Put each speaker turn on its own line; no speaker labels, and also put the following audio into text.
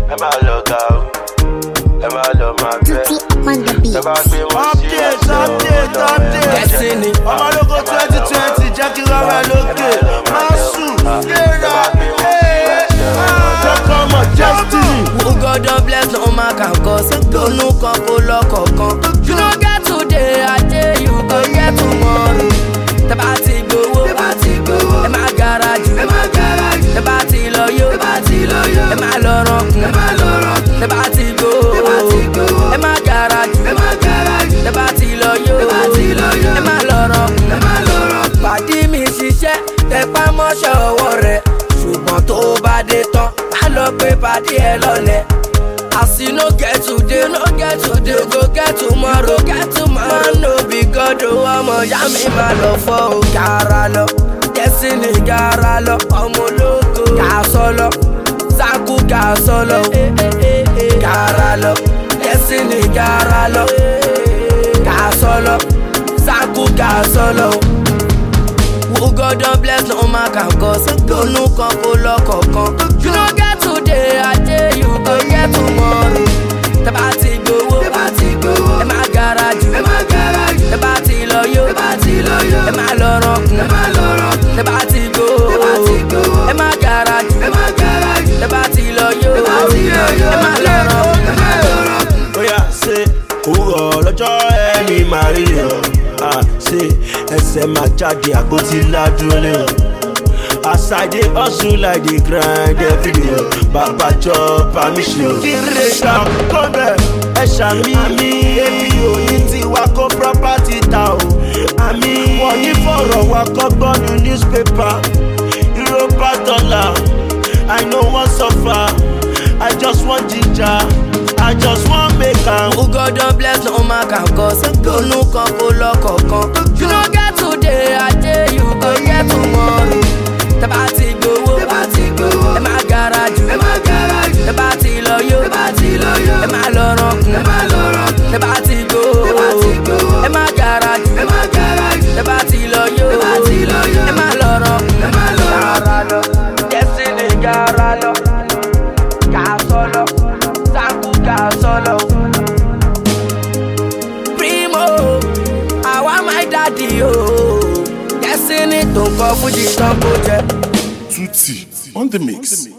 ẹ máa lọ ga o, ẹ máa lọ máa bẹ́. Ẹ bá gbé wọn sí
update. Destiny. Ọmọ ológo 2020 jẹ́ kí lọ́wọ́ ẹ lókè. Máa sùn, léra, Jọ́kọ́mọ̀ Destiny.
Who God don bless no man can cause. Donu kan kó lọ́kọ̀ọ̀kan. You no get today, I tell you go get tomorrow. Tẹ́bá ti gbowó, ẹ má garaju. Tẹ́bá ti lọ yó, ẹ má lọ rọ̀kùn. Tẹ́bá ti gbowó, ẹ má garaju. Tẹ́bá ti lọ yó, ẹ má lọ rọ̀kùn. Pàdí mi ṣiṣẹ́, tẹpá mọ́ṣẹ́ ọwọ́ rẹ̀. Ṣùgbọ́n tó bá dé tán, má lọ pé pàdí ẹ lọ́lẹ̀. As you no get today, go get tomorrow. Man no be God, ọmọ ya mi máa lọ fọ́ o. Gara lọ, Destiny gara lọ, ọmọ ológo. Gà sọ́lọ, Zanku gà sọ́lọ. Gara lọ, Destiny gara lọ. Gà sọ́lọ, Zanku gà sọ́lọ. Who God don bless no man can cause. Donu kan kó lọ́kọ̀ọ̀kan. You no get today, I tell you go get tomorrow. Tẹ́bá ti gbowó, ẹ má garaju. Tẹ́bá ti lọ yó, ẹ má lọ rọ̀kùn. Tẹ́bá ti gbowó, ẹ má garaju. Tẹ́bá ti lọ yó, ẹ má lọ rọ̀kùn.
Oya ṣe òwúrọ̀ lọ́jọ́ ẹni máa rí o. Ṣe ẹsẹ̀ máa jáde àpótí ládùúró lé o. As I dey hustle like dey grind every day, Baba chop permission. Kiri ṣá kọ́bẹ̀ ẹ ṣàmì mi, èmi ò ní tiwa kó property ta o. Àmì wọ́n ní fọ̀rọ̀ wa kọ́gbọ́nù newspaper. Europa dollar, I no wan suffer, I just want ginger, I just wan make am.
Who God don bless no man can cause. Donu kan kó lọ́kọ̀ọ̀kan. You no get today, I tell you go get tomorrow. Tẹ́bá ti gbowó, ẹ má garaju. Tẹ́bá ti lọ yó, ẹ má lọ rọ̀kùn. Tẹ́bá ti gbowó, ẹ má garaju. Tẹ́bá ti lọ yó, ẹ má lọ rọ̀kùn. Gara lọ, Destiny gara lọ. Gà sọ́lọ, Zanku gà sọ́lọ. Primo, àwa my daddy o. Destiny tó ń kọ fújì tán kó jẹ.
Tutti on the mix.